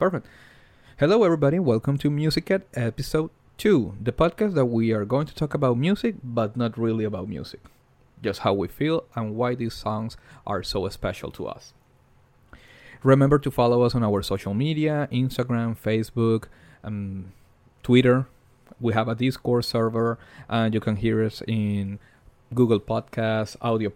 Perfect. Hello, everybody. Welcome to Musicat episode 2, the podcast that we are going to talk about music, but not really about music. Just how we feel and why these songs are so special to us. Remember to follow us on our social media, Instagram, Facebook, Twitter. We have a Discord server, and you can hear us in Google Podcasts,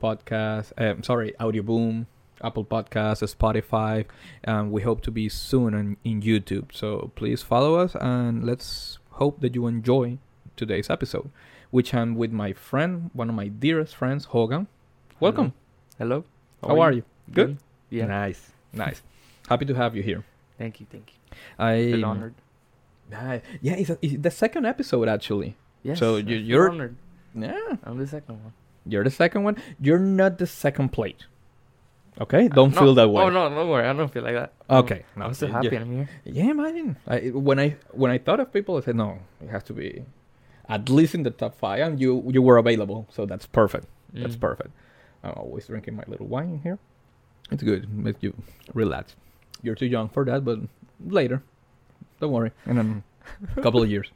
Audio Boom, Apple Podcasts, Spotify. We hope to be soon in YouTube. So please follow us, and let's hope that you enjoy today's episode, which I'm with my friend, one of my dearest friends, Hogan. Welcome. Hello. How are you? Good? Yeah. Nice. Happy to have you here. Thank you. I Feel honored. Yeah, it's the second episode actually. Yes. So I feel you're honored. yeah. I'm the second one. You're the second one. You're not the second plate. Okay, don't feel that way. Oh no, don't worry. I don't feel like that. Okay, no, I'm so happy I'm here. Yeah, man. When I thought of people, I said no. It has to be at least in the top 5, and you were available, so that's perfect. That's perfect. I'm always drinking my little wine here. It's good. Makes you relax. You're too young for that, but later. Don't worry. In a couple of years.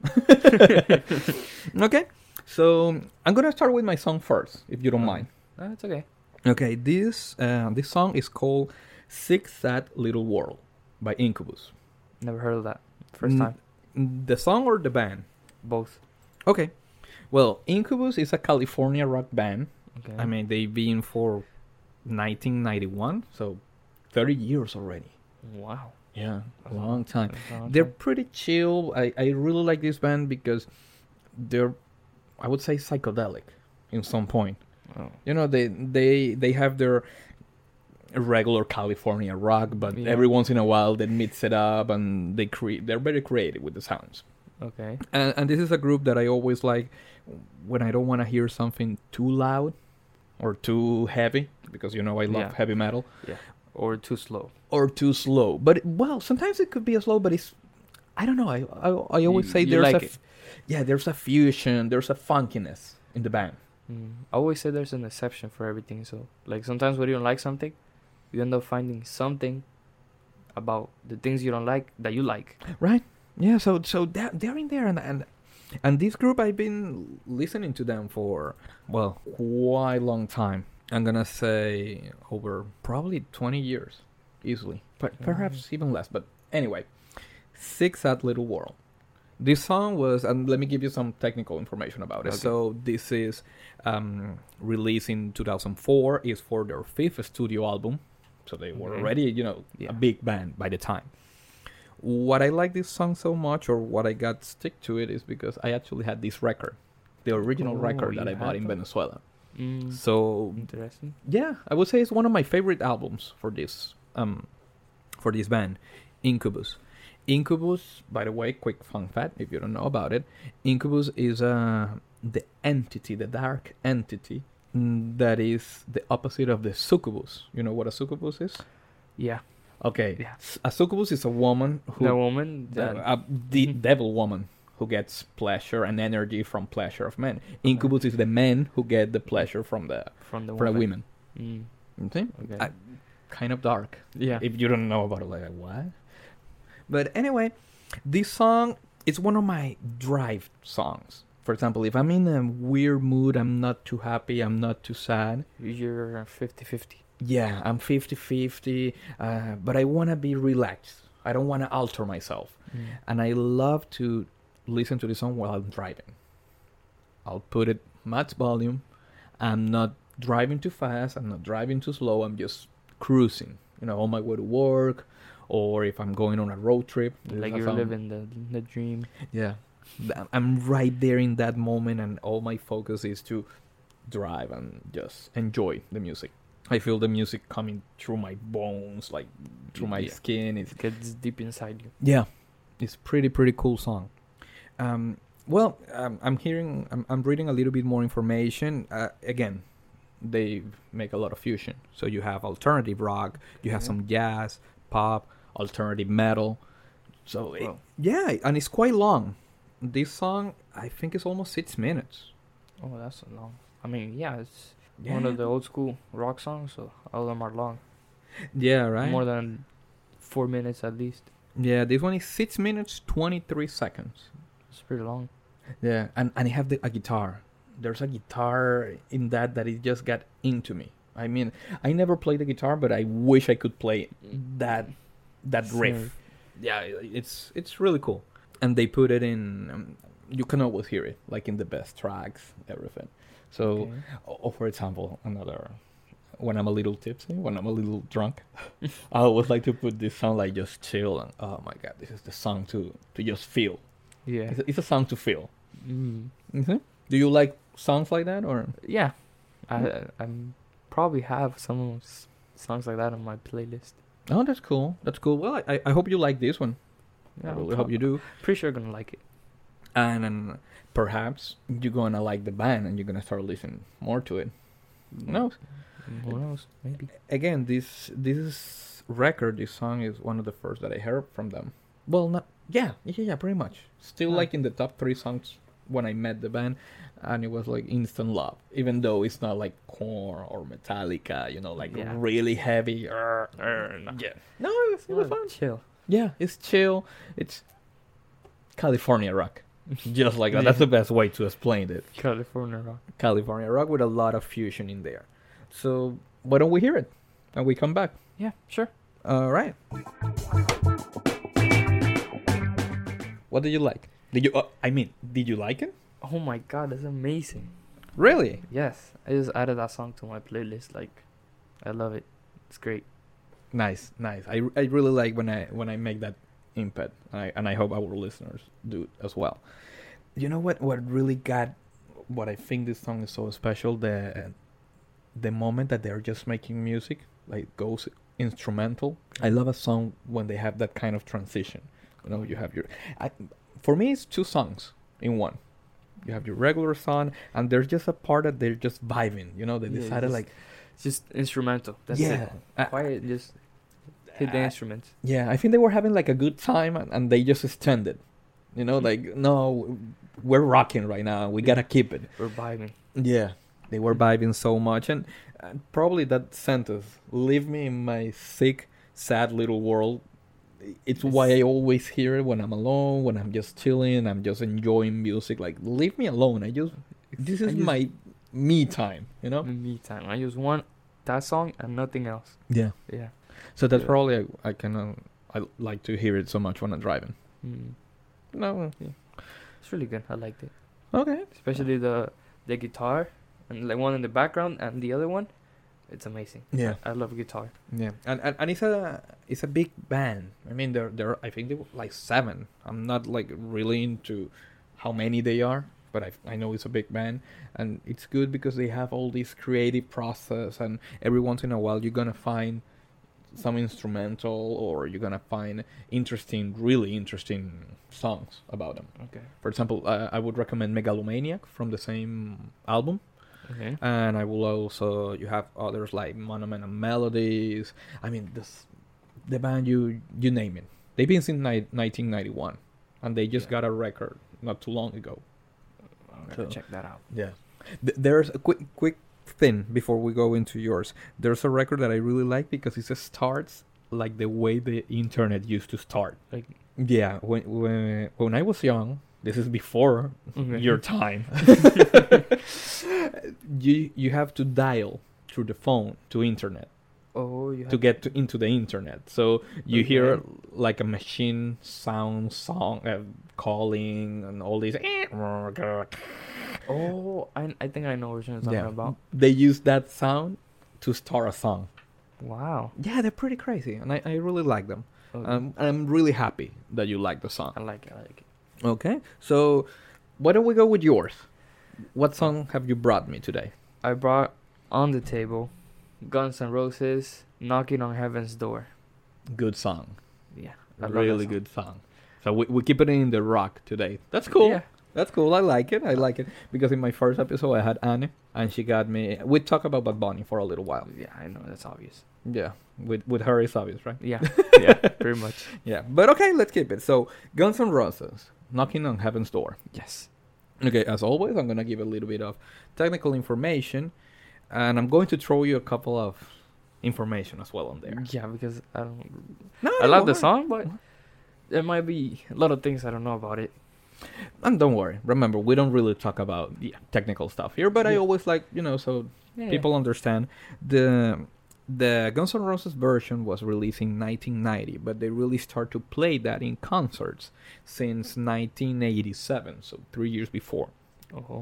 Okay. So I'm gonna start with my song first, if you don't mind. It's okay. Okay, this song is called Sick Sad Little World by Incubus. Never heard of that. First time. The song or the band? Both. Okay. Well, Incubus is a California rock band. Okay. I mean, they've been for 1991, so 30 years already. Wow. Yeah, a long time. That's a long They're time. pretty chill. I really like this band because they're, I would say, psychedelic in some point. Oh. You know, they have their regular California rock, but Yeah. every once in a while they mix it up and they're very creative with the sounds. Okay. And this is a group that I always like when I don't want to hear something too loud or too heavy, because I love Yeah. heavy metal, Or too slow. or too slow. But well, sometimes it could be a slow, but it's, I don't know. I always say You there's like it. there's a fusion, there's a funkiness in the band. I always say there's an exception for everything. So, like, sometimes when you don't like something, you end up finding something about the things you don't like that you like. Right. Yeah. So they're in there, and this group, I've been listening to them for quite a long time. I'm gonna say over probably 20 years, easily. But perhaps even less. But anyway, Sick Sad Little World. This song was, and let me give you some technical information about it. Okay. So this is released in 2004. Is for their 5th studio album. So they were Okay. already, Yeah. a big band by the time. What I like this song so much, or what I got stick to it, is because I actually had this record, the original Oh, record that you I bought had in that? Venezuela. Mm. So Interesting. yeah, I would say it's one of my favorite albums for this band, Incubus. Incubus, by the way, quick fun fact if you don't know about it, Incubus is the entity, the dark entity that is the opposite of the succubus. You know what a succubus is? Yeah. Okay. Yeah. A succubus is a woman who The woman that the devil woman who gets pleasure and energy from pleasure of men. Incubus is the men who get the pleasure from the women. Mm. Okay? Okay. Kind of dark. Yeah. If you don't know about it, like what? But anyway, this song is one of my drive songs. For example, if I'm in a weird mood, I'm not too happy, I'm not too sad. You're 50-50. Yeah, I'm 50-50, but I want to be relaxed. I don't want to alter myself. And I love to listen to the song while I'm driving. I'll put it max volume. I'm not driving too fast. I'm not driving too slow. I'm just cruising, on my way to work, or if I'm going on a road trip. Like you're living the dream. Yeah. I'm right there in that moment, and all my focus is to drive and just enjoy the music. I feel the music coming through my bones, like through my skin. It gets deep inside you. Yeah, it's pretty cool song. I'm reading a little bit more information. Again, they make a lot of fusion. So you have alternative rock, you have some jazz, pop, alternative metal. So and it's quite long. This song, I think, is almost 6 minutes. Oh, that's so long. I mean, it's one of the old school rock songs, so all of them are long. Yeah, right. More than 4 minutes at least. Yeah, this one is 6 minutes 23 seconds. It's pretty long. Yeah, and it have a guitar. There's a guitar in that it just got into me. I mean, I never played the guitar, but I wish I could play that riff. Yeah, it's really cool. And they put it in. You can always hear it, like in the best tracks, everything. So, for example, when I'm a little tipsy, when I'm a little drunk, I always like to put this song like just chill and oh my god, this is the song to just feel. Yeah. It's a song to feel. Mm. Mm-hmm. Do you like songs like that or? Yeah. I'm probably have some songs like that on my playlist. Oh, that's cool. That's cool. Well, I hope you like this one. Yeah, I really hope you do. Pretty sure I'm gonna like it. And then perhaps you're gonna like the band and you're gonna start listening more to it. Who knows? Who knows? Maybe. Again, this record, this song is one of the first that I heard from them. Well, not yeah, pretty much. Still like in the top 3 songs when I met the band, and it was like instant love. Even though it's not like Korn or Metallica, like really heavy. No. Yeah, no, it was fun. Chill. Yeah, it's chill. It's California rock. Just like that. That's the best way to explain it. California rock. California rock with a lot of fusion in there. So why don't we hear it and we come back? Yeah, sure. All right. What did you like? Did you like it? Oh my god, that's amazing. Really? Yes, I just added that song to my playlist. Like, I love it. It's great. Nice. I really like when I make that input, and I hope our listeners do as well. You know what really got what I think this song is so special, the moment that they're just making music, like goes instrumental. I love a song when they have that kind of transition. You have for me it's 2 songs in one. You have your regular song and there's just a part that they're just vibing. They decided it's just instrumental. That's it. Quiet, just hit the instruments. Yeah, I think they were having like a good time and they just extended. Like, no, we're rocking right now. We gotta keep it. We're vibing. Yeah, they were vibing so much. And probably that sentence, leave me in my sick, sad little world. It's why I always hear it when I'm alone, when I'm just chilling, I'm just enjoying music. Like, leave me alone. This is my me time, Me time. I just want that song and nothing else. Yeah. Yeah. So that's probably I like to hear it so much when I'm driving. Mm. No. Yeah. It's really good. I liked it. Okay. Especially the guitar and like one in the background and the other one. It's amazing. Yeah. I love guitar. Yeah. And it's a big band. I mean they're I think they were like 7. I'm not like really into how many they are, but I know it's a big band and it's good because they have all this creative process and every once in a while you're going to find some instrumental or you're going to find really interesting songs about them. Okay. For example, I would recommend Megalomaniac from the same album. Okay. And I will also, you have others like Monument and Melodies. I mean, the band, you name it. They've been since 1991 and they just got a record not too long ago. I'm gonna check that out. Yeah. There's a quick thing before we go into yours. There's a record that I really like because it starts like the way the internet used to start. Like, yeah, when I was young, this is before your time. You have to dial through the phone to internet. Oh, to get into the internet. So you hear like a machine sound song calling and all these. Oh, I think I know what you're talking about. They use that sound to start a song. Wow. Yeah, they're pretty crazy, and I really like them. Okay. I'm really happy that you like the song. I like it. Okay, so why don't we go with yours? What song have you brought me today? I brought On the Table, Guns N' Roses, Knocking on Heaven's Door. Good song. Yeah. Really good song. So we keep it in the rock today. That's cool. Yeah. That's cool. I like it. Because in my first episode I had Anne and she got me. We talked about Bad Bunny for a little while. Yeah, I know. That's obvious. Yeah. With her it's obvious, right? Yeah. Yeah, pretty much. Yeah. But okay, let's keep it. So Guns N' Roses, Knocking on Heaven's Door. Yes. Okay, as always, I'm going to give a little bit of technical information. And I'm going to throw you a couple of information as well on there. Yeah, because I don't... No, I love the song, but there might be a lot of things I don't know about it. And don't worry. Remember, we don't really talk about technical stuff here, but I Yeah. always like, so Yeah, people understand. The Guns N' Roses version was released in 1990, but they really start to play that in concerts since 1987, so 3 years before. Oh,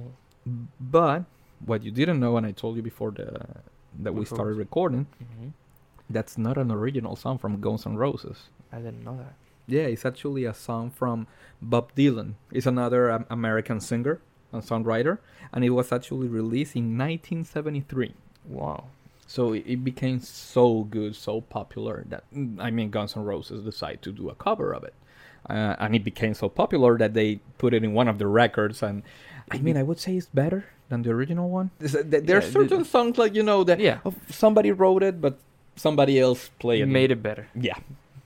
But what you didn't know, and I told you before that we started recording, hmm that's not an original song from Guns N' Roses. I didn't know that. Yeah, it's actually a song from Bob Dylan. It's another American singer and songwriter, and it was actually released in 1973. Wow. So it became so good, so popular that Guns N' Roses decided to do a cover of it, and it became so popular that they put it in one of the records. And I would say it's better than the original one. There's certain songs like that Yeah. somebody wrote it, but somebody else played it. Made it better. Yeah.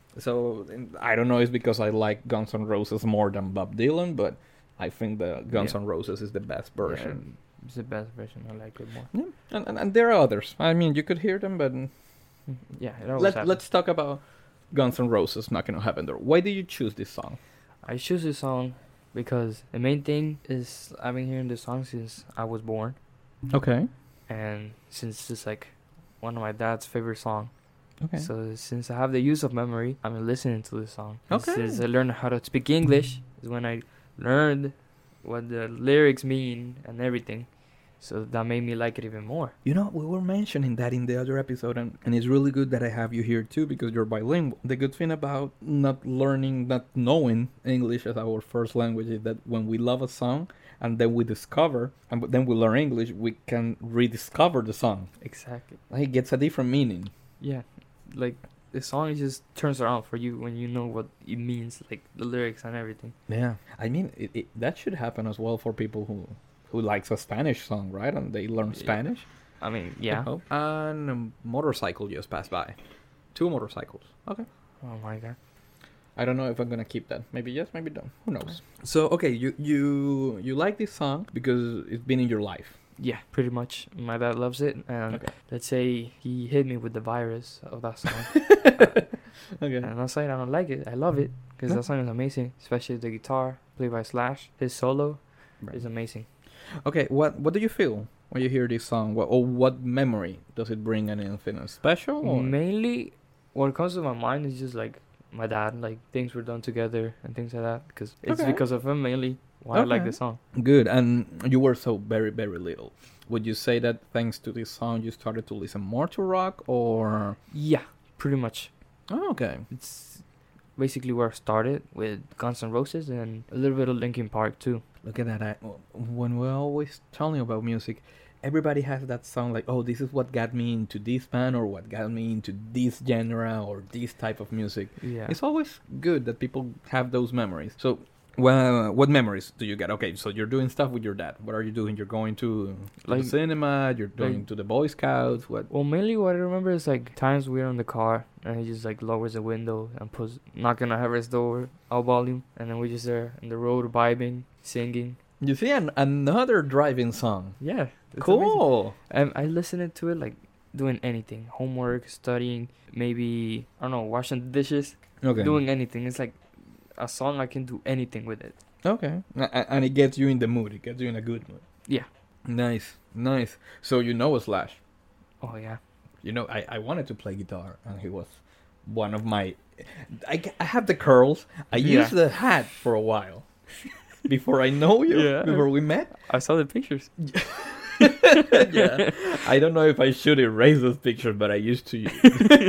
So I don't know. It's because I like Guns N' Roses more than Bob Dylan, but I think the Guns N' Roses is the best version. Yeah, it's the best version. I like it more. Yeah. And there are others. You could hear them, but Yeah, it always happens. let's talk about Guns N' Roses Knocking on Heaven Door. Why did you choose this song? I choose this song because the main thing is I've been hearing this song since I was born, Okay. and since it's like one of my dad's favorite song. Okay. So since I have the use of memory, I've been listening to this song. And Okay. since I learned how to speak English is when I learned what the lyrics mean and everything. So that made me like it even more. We were mentioning that in the other episode, and it's really good that I have you here too because you're bilingual. The good thing about not knowing English as our first language is that when we love a song and then we discover, and then we learn English, we can rediscover the song. Exactly. It gets a different meaning. Yeah. Like the song just turns around for you when you know what it means, like the lyrics and everything. Yeah. That should happen as well for people who likes a Spanish song, right? And they learn Yeah. Spanish. I mean, yeah. I hope. And a motorcycle just passed by. 2 motorcycles. Okay. Oh my god. I don't know if I'm gonna keep that. Maybe yes, maybe no. Who knows? So okay, you like this song because it's been in your life. Yeah, pretty much. My dad loves it, and Okay. let's say he hit me with the virus of that song. Okay. And I'm not saying I don't like it. I love it because No. that song is amazing, especially the guitar played by Slash. His solo Right. is amazing. Okay. What do you feel when you hear this song? What memory does it bring? Anything special? Or? Mainly, what comes to my mind is just like my dad, like things were done together and things like that. Because it's Okay. because of him mainly why I like Okay. the song. Good. And you were so very very little. Would you say that thanks to this song you started to listen more to rock or? Yeah, pretty much. Oh, okay. It's basically where I started with Guns N' Roses and a little bit of Linkin Park too. Look at that. When we're always telling about music, everybody has that song like, oh, this is what got me into this band or what got me into this genre or this type of music. Yeah. It's always good that people have those memories. So, well, what memories do you get? Okay, so you're doing stuff with your dad. What are you doing? You're going to the Like- cinema, you're going to the Boy Scouts, what? Well, mainly what I remember is like times we're in the car and he just like lowers the window and puts knocking on Harris' door, all volume, and then we just there in the road vibing, singing. You see another driving song. Yeah, it's amazing. Cool. I listened to it like doing anything, homework, studying, maybe I don't know, washing the dishes, Okay. doing anything. It's like a song I can do anything with it. Okay. And it gets you in the mood. It gets you in a good mood. Yeah. Nice. So you know Slash. Oh yeah. I wanted to play guitar, and he was one of my... I have the curls. I Yeah. used the hat for a while. Before I know you, Yeah. before we met. I saw the pictures. Yeah. I don't know if I should erase those pictures, but I used to use...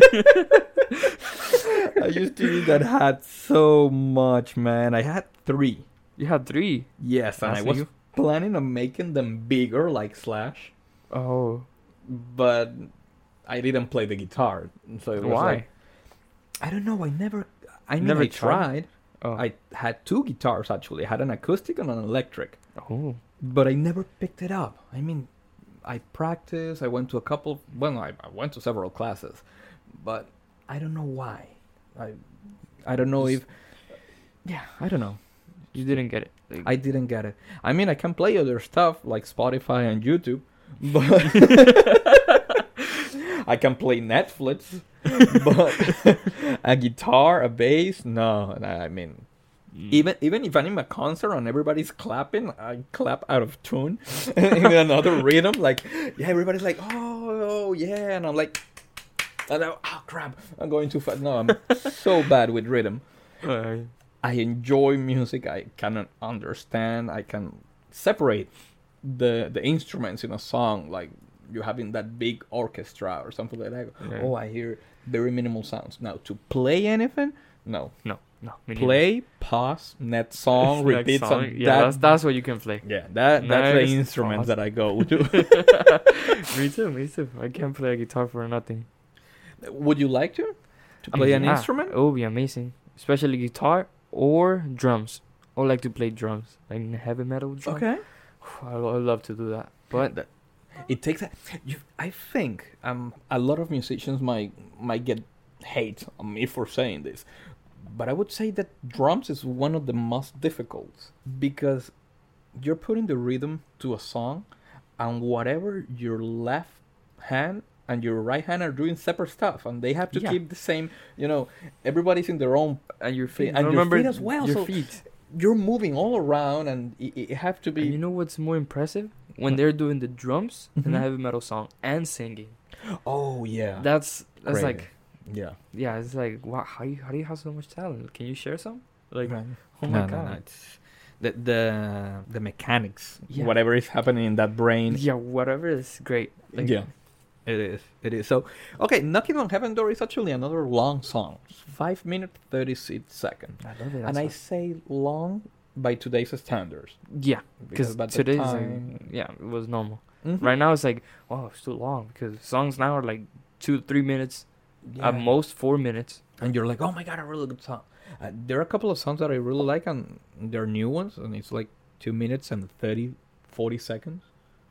I used to use that hat so much, man. I had 3. You had 3. Yes, and I That's was you? planning on making them bigger like Slash, Oh. but I didn't play the guitar. So it was Why? like, I don't know. I Never I tried? tried. Oh. I had 2 guitars actually. I had an acoustic and an electric, Oh. but I never picked it up. I practiced. I went to a couple. Well, I went to several classes, but I don't know why. I don't know if. Yeah, I don't know. You didn't get it. Like, I didn't get it. I can play other stuff like Spotify and YouTube, but I can play Netflix. but a guitar, a bass, no. I mean, even if I'm in a concert and everybody's clapping, I clap out of tune in another rhythm. Like, yeah, everybody's like, oh yeah, and I'm like, oh crap, I'm going too fast. No, I'm so bad with rhythm. I enjoy music. I cannot understand. I can separate the instruments in a song, like you having that big orchestra or something like that. Yeah. Oh, I hear very minimal sounds. Now to play anything, no. No. Play, pause, next song, Next repeat song. some. Yeah, that's what you can play. Yeah, that's Next, the instrument pause. that I go to. Me too. I can't play a guitar for nothing. Would you like to play an instrument? It would be amazing, especially guitar or drums. I would like to play drums, like heavy metal drums. Okay. I would love to do that, but It takes that. I think a lot of musicians might get hate on me for saying this, but I would say that drums is one of the most difficult because you're putting the rhythm to a song, and whatever your left hand and your right hand are doing separate stuff, and they have to keep the same. Everybody's in their own, and your feet. and remember your feet as well. Your So feet. you're moving all around, and it have to be. And you know what's more impressive? When they're doing the drums in a Mhm. heavy metal song and singing. Oh yeah. That's Crazy. like, Yeah. yeah, it's like, wow, how do you have so much talent? Can you share some? Like, Right. oh my god. It's the mechanics, Yeah. whatever is happening in that brain. Yeah, whatever is great. Like, Yeah, it is. So, okay, "Knocking on Heaven Door" is actually another long song, 5 minutes 36 seconds, I love it. and I say long by today's standards. yeah, because by the today's time- it was normal. Mhm. Right now it's like, wow, it's too long because songs now are like 2-3 minutes, Yeah. at most 4 minutes. And you're like, oh my god, a really good song. There are a couple of songs that I really like, and they're new ones, and it's like 2 minutes and 40 seconds.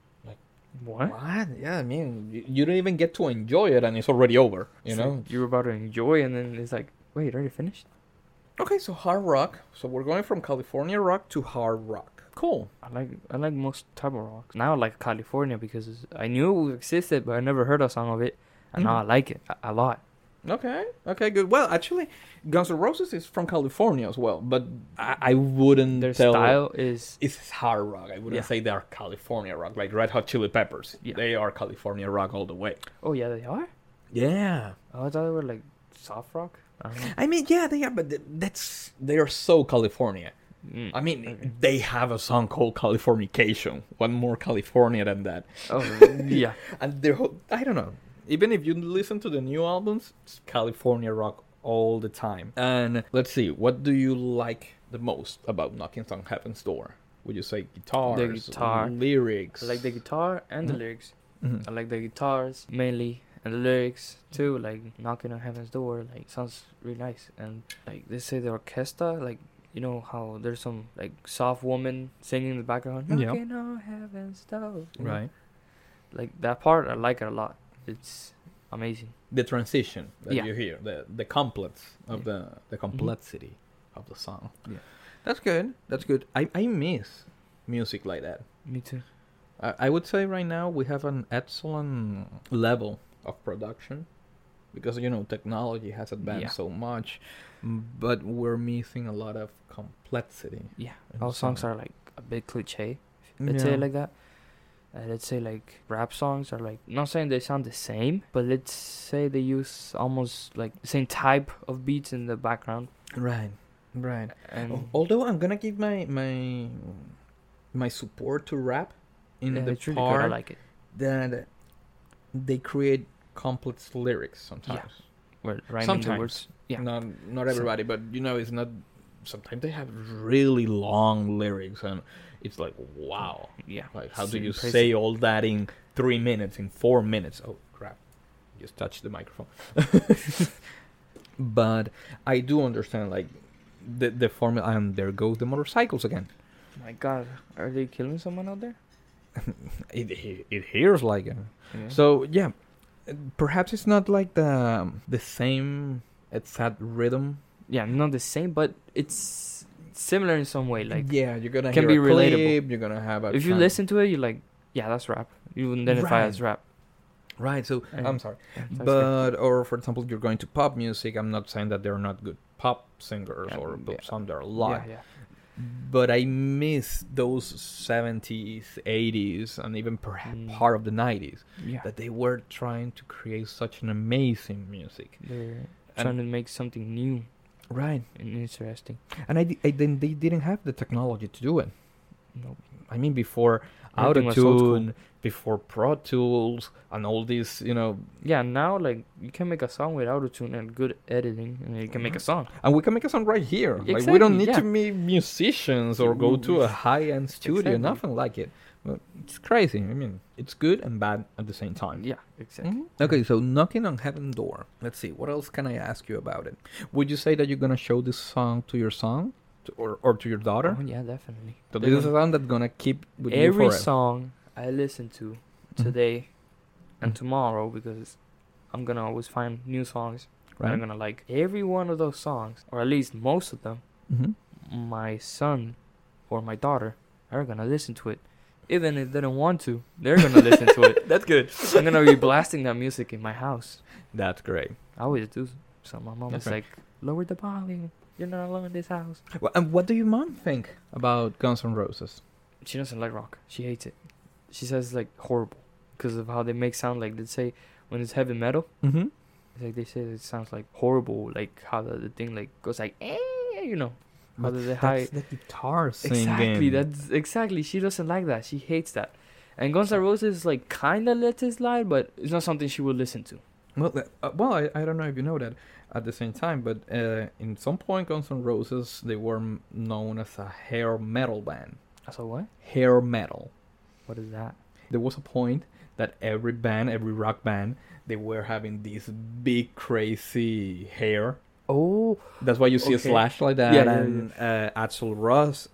What? Yeah, I mean, you don't even get to enjoy it, and it's already over. You It's know. like you were about to enjoy, and then it's like, wait, already finished? Okay, so hard rock. So we're going from California rock to hard rock. Cool. I like most type of rock. Now I like California because I knew it existed, but I never heard a song of it, and now I like it a lot. Okay, good. Well, actually, Guns N' Roses is from California as well, but I wouldn't Their tell. style is It's hard rock. I wouldn't Yeah. say they are California rock, like Red Hot Chili Peppers. Yeah. They are California rock all the way. oh yeah, they are. Yeah. Oh, I thought they were like soft rock. I don't know. I mean, yeah, they are, but they are so California. Mm. I mean, Okay. they have a song called Californication. What more California than that? Oh yeah. And I don't know. Even if you listen to the new albums, it's California rock all the time. And let's see, what do you like the most about Knocking on Heaven's Door? Would you say guitars, guitar. lyrics? I like the guitar and the Mhm. lyrics. Mhm. I like the guitars mainly, and the lyrics too. Like "Knocking on Heaven's Door," like sounds really nice. And like they say the orchestra, like you know how there's some like soft woman singing in the background. Yeah. Knocking on Heaven's Door. you know? Right. Like that part, I like it a lot. It's amazing. The transition that Yeah. you hear, the complex of Yeah. the complexity of the song. Yeah. That's good. That's good. I miss music like that. Me too. I would say right now we have an excellent level of production because technology has advanced Yeah. so much, but we're missing a lot of complexity. Yeah, in all the songs song. are like a bit cliche. Let's say it like that. Let's say like rap songs are like, not saying they sound the same, but let's say they use almost like the same type of beats in the background. Right. And Although I'm gonna give my support to rap in yeah, the it's really good. I part like it. that they create complex lyrics sometimes. Where rhyming the Sometimes. words. Yeah. Not everybody, but it's not. Sometimes they have really long lyrics, and it's like, wow. Yeah. Like, how It's do you impressive. say all that in 3 minutes, in 4 minutes? Oh, crap. Just touched the microphone. But I do understand, like, the formula, and there goes the motorcycles again. My God, are they killing someone out there? It hears like it. Yeah. So, yeah, perhaps it's not like the same exact rhythm. yeah, not the same, but it's similar in some way. Like yeah, you're gonna can hear be a relatable. clip, you're gonna have a if you listen to it, you're like, yeah, that's rap. You identify Right. as rap. Right. So And- I'm sorry, That's but or for example, you're going to pop music. I'm not saying that they're not good pop singers or Yeah. some that are good. live. Yeah, But I miss those 70s, 80s, and even perhaps part of the 90s yeah. that they were trying to create such an amazing music. They're And- trying to make something new Right. and interesting. And then they didn't have the technology to do it. Nope. I mean, before Everything was old school. Autotune, before Pro Tools, and all these, Yeah, now like you can make a song with autotune and good editing, and you can make a song. and we can make a song right here. Like we Exactly, don't need yeah. to be musicians or go to a high-end studio, Exactly. nothing like it. But it's crazy. I mean, it's good and bad at the same time. Yeah, exactly. Mhm. Okay, so Knocking on Heaven's Door. Let's see, what else can I ask you about it? Would you say that you're gonna show this song to your son, or to your daughter? Oh yeah, definitely. So They're this is a gonna- song that's gonna keep with you every forever. song I listen to Mhm. today and Mhm. tomorrow, because I'm gonna always find new songs that Right. I'm gonna like. Every one of those songs, or at least most of them, Mm-hmm. my son or my daughter are gonna listen to it. Even if they don't want to, they're gonna listen to it. That's good. I'm gonna be blasting that music in my house. That's great. I always do. So my mom That's is right. like, lower the volume. You're not alone in this house. And what do your mom think about Guns N' Roses? She doesn't like rock. She hates it. She says it's like horrible because of how they make sound. Like they say when it's heavy metal, Mm-hmm. it's like they say it sounds like horrible. Like how the thing like goes like you know. How does it high? That's the guitar singing. Exactly. That's exactly. She doesn't like that. She hates that. And Guns N' Roses like kind of lets it slide, but it's not something she would listen to. Well, I don't know if you know that at the same time, but in some point, Guns N' Roses, they were known as a hair metal band. So what? Hair metal. What is that? There was a point that every band, every rock band, they were having this big crazy hair. Oh, That's why you see a Okay. slash like that. Yeah, yeah, And Axl Rose.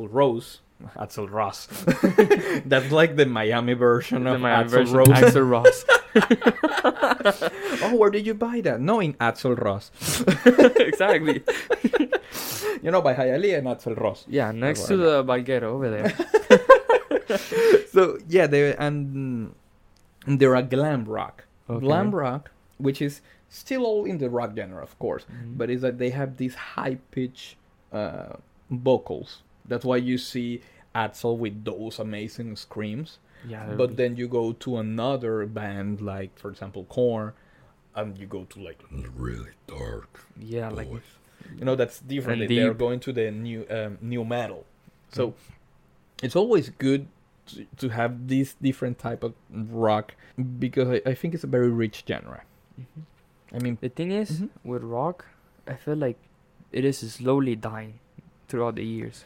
That's like the Miami version of Axl Rose. Axl Ross. Oh, where did you buy that? No, in Axl Rose. Exactly. By Hialeah and Axl Rose. Yeah, next That's to what I the Valguero over there. So yeah, they're a glam rock. Okay. Glam rock, which is still all in the rock genre, of course, Mhm. but it's that they have these high pitch vocals. That's why you see Axl with those amazing screams. Yeah, But then you go to another band, like for example Korn, and you go to like really dark. yeah, like That's different. And They're deep. going to the new metal. So it's always good to have this different type of rock because I think it's a very rich genre. Mhm. I mean, The thing is, Mhm. with rock, I feel like it is slowly dying throughout the years.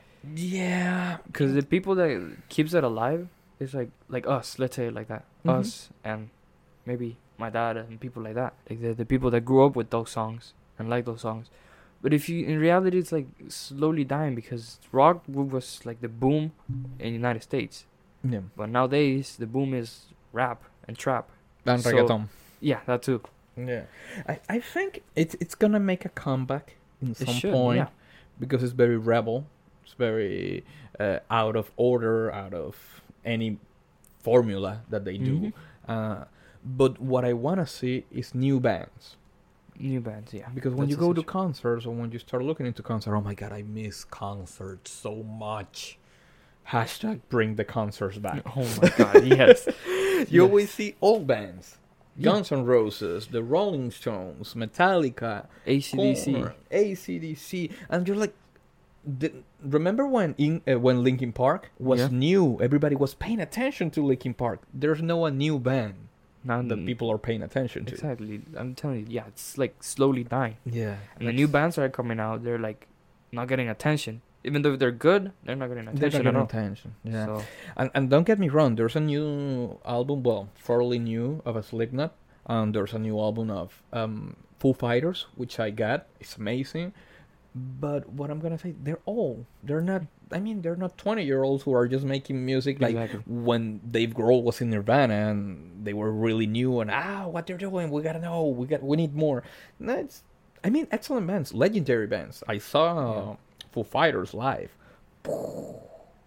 yeah, Because the people that keeps it alive is like us, let's say it like that. Mhm. Us and maybe my dad and people like that. Like the people that grew up with those songs and like those songs. But in reality, it's like slowly dying because rock was like the boom in the United States. yeah, But nowadays, the boom is rap and trap. and So- reggaeton. Yeah, that too. Yeah, I think it's gonna make a comeback in It some should, point yeah. because it's very rebel. It's very out of order, out of any formula that they do. Mhm. But what I wanna see is new bands. New bands, yeah. Because when That's you go to essential. concerts or when you start looking into concerts, oh my god, I miss concerts so much. Hashtag bring the concerts back. Oh my god, yes. You Yes. always see old bands. Yeah. Guns N' Roses, the Rolling Stones, Metallica, AC/DC. Korn, AC/DC, and you're like, remember when when Linkin Park was Yeah. new? Everybody was paying attention to Linkin Park. There's no a new band Now that people are paying attention to. Exactly. I'm telling you, yeah, it's like slowly dying. Yeah, And the new bands that are coming out, they're like not getting attention. Even though they're good, they're not getting they're attention not at getting all. attention. Yeah. So, And don't get me wrong, there's a new album, well, fairly new, of a Slipknot, and there's a new album of Foo Fighters, which I got. It's amazing. But what I'm gonna say, they're old. They're not. I mean, they're not 20-year-olds who are just making music like Exactly. when Dave Grohl was in Nirvana and they were really new and what they're doing. We gotta know. We need more. No, I mean, excellent bands, legendary bands. I saw Foo Fighters live. oh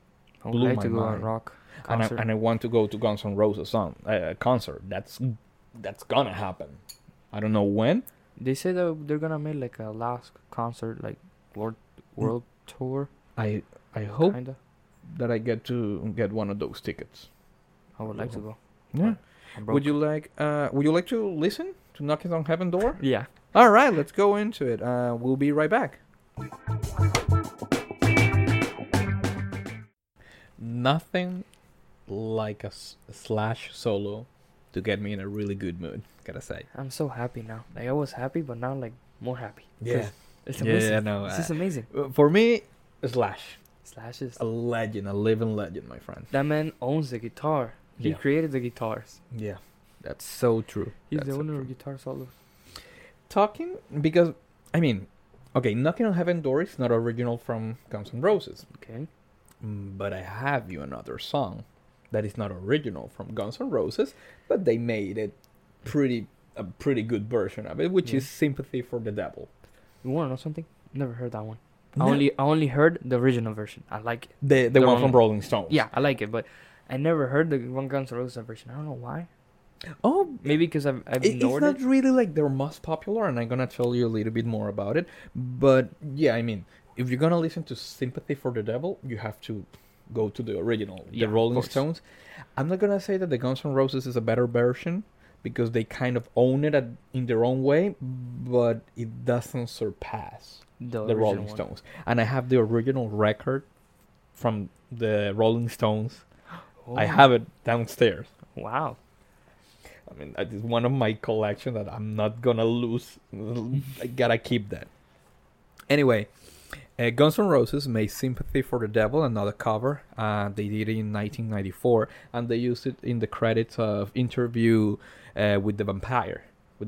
I would blew like my to go mind. on rock And concert. I want to go to Guns N' Roses concert. That's gonna happen. I don't know when. They say that they're gonna make like a last concert, like world tour. I hope Kinda. that I get one of those tickets. I would like to go. Yeah. I'm broke. Would you like to listen to Knocking on Heaven Door? Yeah. All right, let's go into it. We'll be right back. Nothing like a Slash solo to get me in a really good mood, gotta say. I'm so happy now. Like I was happy, but now like more happy. Yeah. 'Cause It's amazing. Yeah, no. It's just amazing. For me, Slash, Slashes. a legend, a living legend, my friend. That man owns the guitar. He Yeah. created the guitars. Yeah, that's so true. He's That's the so owner true. of Guitar Solo. Talking because I mean, okay, Knocking on Heaven Door is not original from Guns N' Roses, Okay. but I have you another song that is not original from Guns N' Roses, but they made it a pretty good version of it, which Yeah. is Sympathy for the Devil. You wanna know something? Never heard that one. No. I only heard the original version. I like it. The The one Rolling- from Rolling Stones. Yeah, I like it, but I never heard the one Guns N' Roses version. I don't know why. Oh, Maybe because I've it's ignored not it. really like their most popular, and I'm gonna tell you a little bit more about it. But yeah, I mean, if you're gonna listen to Sympathy for the Devil, you have to go to the original, Yeah, the of Rolling course. Stones. I'm not gonna say that the Guns N' Roses is a better version because they kind of own it in their own way, but it doesn't surpass The the original Rolling one. Stones. And I have the original record from the Rolling Stones. I Oh, have it downstairs. Wow. I mean, that is one of my collection that I'm not gonna lose. I gotta keep that. Anyway, Guns N' Roses made "Sympathy for the Devil" another cover. They did it in 1994, and they used it in the credits of "Interview with the Vampire."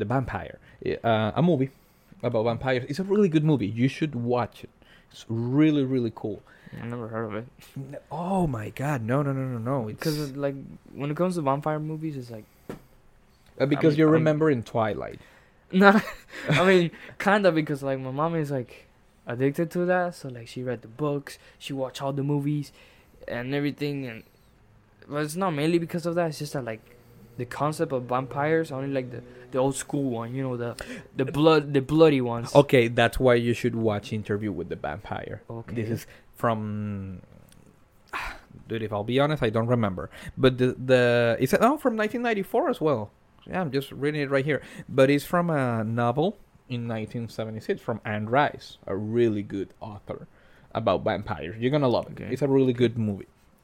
A movie about vampires. It's a really good movie. You should watch it. It's really, really cool. I never heard of it. Oh my God! No! It's Because like when it comes to vampire movies, it's like because you remember in Twilight. nah. I mean, kinda because like my mom is like addicted to that, so like she read the books, she watched all the movies, and everything, and but it's not mainly because of that. It's just that like the concept of vampires, only like the old school one, you know, the bloody ones. Okay, that's why you should watch Interview with the Vampire. Okay. This is from. Dude, if I'll be honest, I don't remember. But it's from 1994 as well. Yeah, I'm just reading it right here. But it's from a novel in 1976 from Anne Rice, a really good author about vampires. You're gonna love it. Okay. It's a really good movie.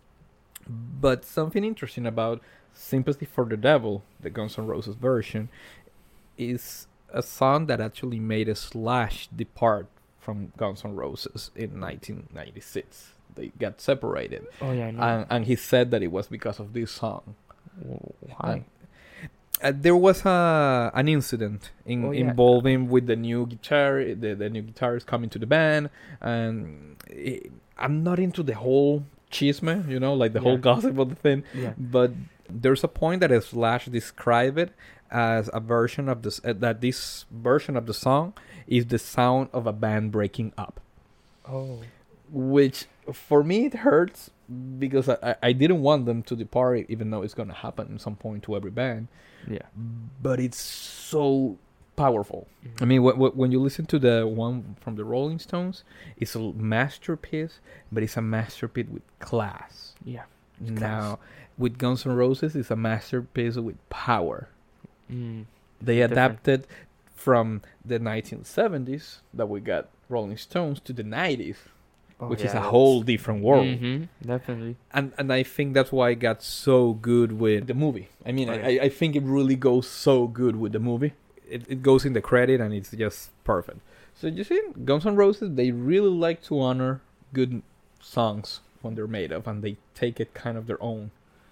But something interesting about Sympathy for the Devil, the Guns N' Roses version, is a song that actually made a Slash depart from Guns N' Roses in 1996. They got separated. Oh yeah, I know. And he said that it was because of this song. Why? There was an incident Oh, yeah. involving with the new guitar, the new guitarist coming to the band, and I'm not into the whole chisme, like the whole Yeah. gossip of the thing, Yeah. but there's a point that Slash described it as a version of this that this version of the song is the sound of a band breaking up, Oh. which for me it hurts because I didn't want them to depart, even though it's gonna happen at some point to every band. Yeah. But it's so powerful. I mean, when you listen to the one from the Rolling Stones, it's a masterpiece, but it's a masterpiece with class. Yeah. Now, with Guns N' Roses, it's a masterpiece with power. Mm. They Different. adapted from the 1970s that we got Rolling Stones to the 90s, Oh, which is yeah, a that's- whole different world. Definitely. And I think that's why it got so good with the movie. I mean, Right. I think it really goes so good with the movie. It goes in the credit and it's just perfect. So you see, Guns N' Roses, they really like to honor good songs when they're made of, and they take it kind of their own.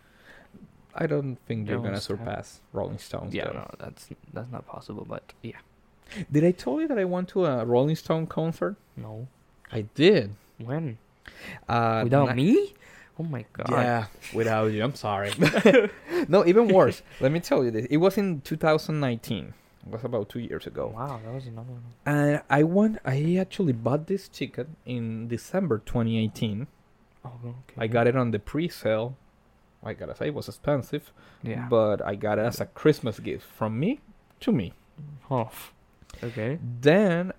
I don't think they're Their own gonna style. surpass Rolling Stones. Yeah, though. no, that's not possible. But yeah, Did I tell you that I went to a Rolling Stone concert? no. I did. When Without without me? Oh my god. Yeah, without you. I'm sorry. No, even worse. Let me tell you this. It was in 2019. It was about 2 years ago. Wow, that was another one. And I actually bought this ticket in December 2018. Oh, okay. I got it on the pre-sale. I gotta say, it was expensive, Yeah. but I got it as a Christmas gift from me to me. Oh. Okay. Then,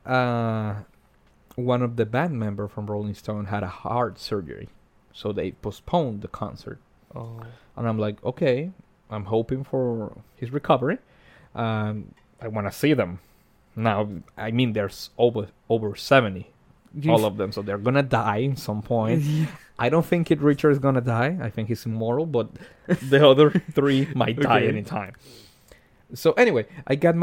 one of the band members from Rolling Stone had a heart surgery, so they postponed the concert. Oh. And I'm like, okay, I'm hoping for his recovery. I want to see them. Now, I mean, there's over 70, all of them, so they're gonna die at some point. I don't think Kid Richard is gonna die. I think he's immortal, but the other three might die Okay. anytime. So anyway, I got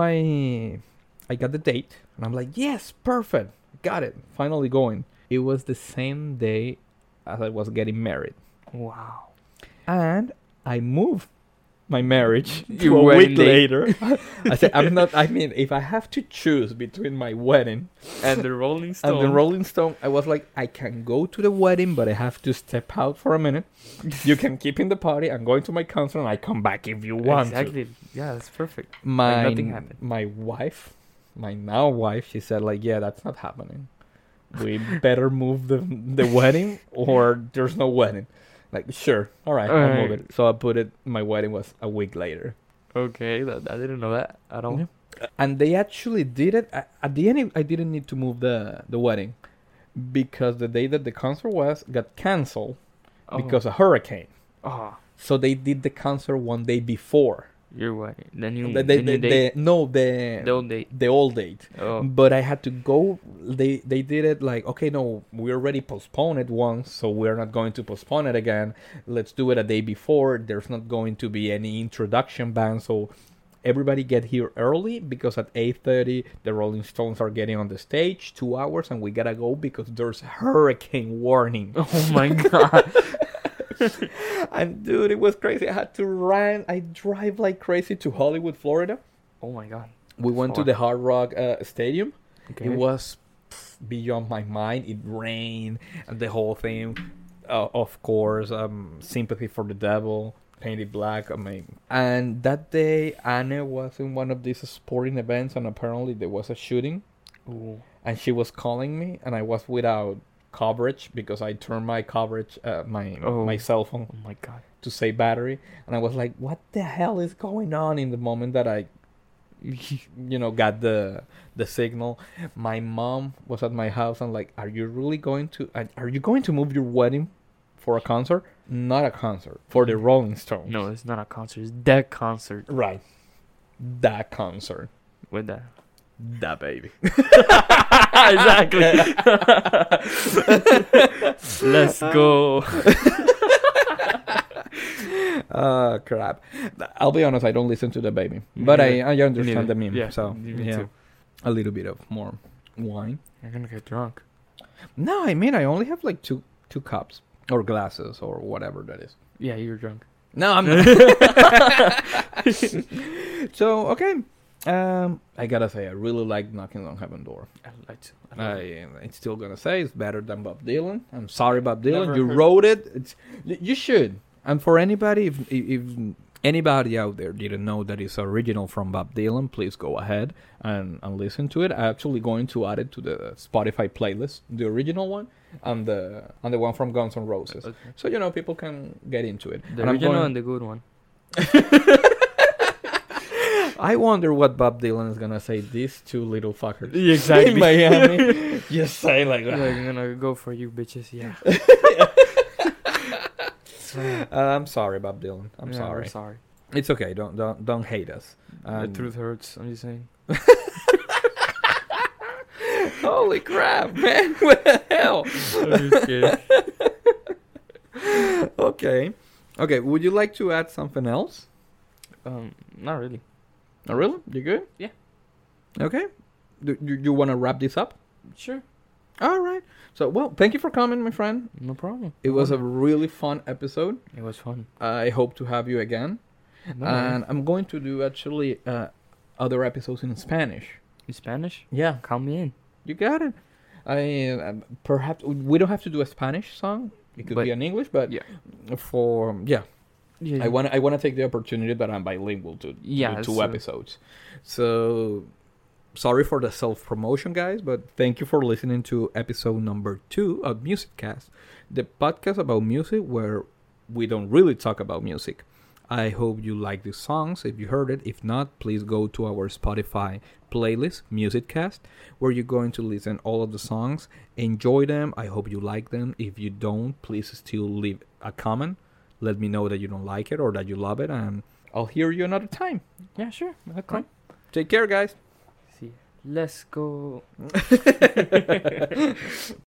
the date, and I'm like, yes, perfect, got it, finally going. It was the same day as I was getting married, Wow. and I moved my marriage to Your a wedding week date. later. I said, I mean, if I have to choose between my wedding And the Rolling Stone. and the Rolling Stone, I was like, I can go to the wedding, but I have to step out for a minute. You can keep in the party. I'm going to my concert, and I come back if you want to. Exactly. Yeah, that's perfect. My nothing happened. my wife, my now wife, she said like, yeah, that's not happening. We better move the wedding, or there's no wedding. Like, sure, all right, I'll move it. So I put it. My wedding was a week later. Okay, I didn't know that at all. Yeah. And they actually did it. At the end, I didn't need to move the wedding because the day that the concert was got canceled because of hurricane. Oh, So they did the concert one day before. your wedding. Then you. The old date. the old date. Oh. But I had to go. They did it like, okay, no, we already postponed it once, so we're not going to postpone it again. Let's do it a day before. There's not going to be any introduction band, so everybody get here early because at 8:30 the Rolling Stones are getting on the stage, 2 hours, and we gotta go because there's a hurricane warning. Oh my god. And dude, it was crazy. I had to run. I drive like crazy to Hollywood, Florida. Oh my god. We went to Far. the Hard Rock Stadium. Okay. It was beyond my mind. It rained and the whole thing. Of course, Sympathy for the Devil, Painted Black. I mean, and that day, Anne was in one of these sporting events, and apparently there was a shooting. Ooh. And she was calling me, and I was without coverage because I turned my coverage, my cell phone Oh my god. to save battery, and I was like, "What the hell is going on?" In the moment that I got the signal, my mom was at my house and like, are you going to move your wedding for a concert? Not a concert, for the Rolling Stones. No, it's not a concert. It's that concert. Right, that concert, With that. that baby. Exactly. Let's go. Crap. I'll be honest, I don't listen to the baby, but I understand the meme. Yeah, So me yeah, too. a little bit of more wine. You're gonna get drunk. No, I mean, I only have like two cups or glasses or whatever that is. Yeah, you're drunk. No, I'm not. So, okay. I gotta say, I really like Knocking on Heaven's Door. I like to. I love it. I'm still gonna say it's better than Bob Dylan. I'm sorry, Bob Dylan. Never You heard- wrote it. You should. And for anybody, if anybody out there didn't know that it's original from Bob Dylan, please go ahead and listen to it. I'm actually going to add it to the Spotify playlist, the original one, and the one from Guns N' Roses. Okay. So people can get into it. The And I'm original going- and the good one. I wonder what Bob Dylan is gonna say. These two little fuckers Exactly. in Miami just say like, Yeah, I'm gonna go for you, bitches. Yeah. I'm sorry, Bob Dylan. I'm Yeah, sorry. we're sorry. It's okay. Don't hate us. The truth hurts. I'm just saying. Holy crap, man! What the hell? I'm just kidding. Okay. Would you like to add something else? Not really. Oh, really? You good? Yeah. Okay. Do you want to wrap this up? Sure. All right. So, well, thank you for coming, my friend. No problem. It was a really fun episode. It was fun. I hope to have you again. No, And I'm going to do actually other episodes in Spanish. in Spanish? Yeah, Count me in. you got it. Perhaps we don't have to do a Spanish song. It could But- be in English, but Yeah. I want to take the opportunity that I'm bilingual to Yeah, do two so- episodes. So Sorry for the self-promotion, guys, but thank you for listening to episode number 2 of Musiccast, the podcast about music where we don't really talk about music. I hope you like these songs if you heard it. If not, please go to our Spotify playlist, Musiccast, where you're going to listen all of the songs. Enjoy them. I hope you like them. If you don't, please still leave a comment. Let me know that you don't like it or that you love it, and I'll hear you another time. Yeah, sure. Okay. Take care, guys. See. Let's go.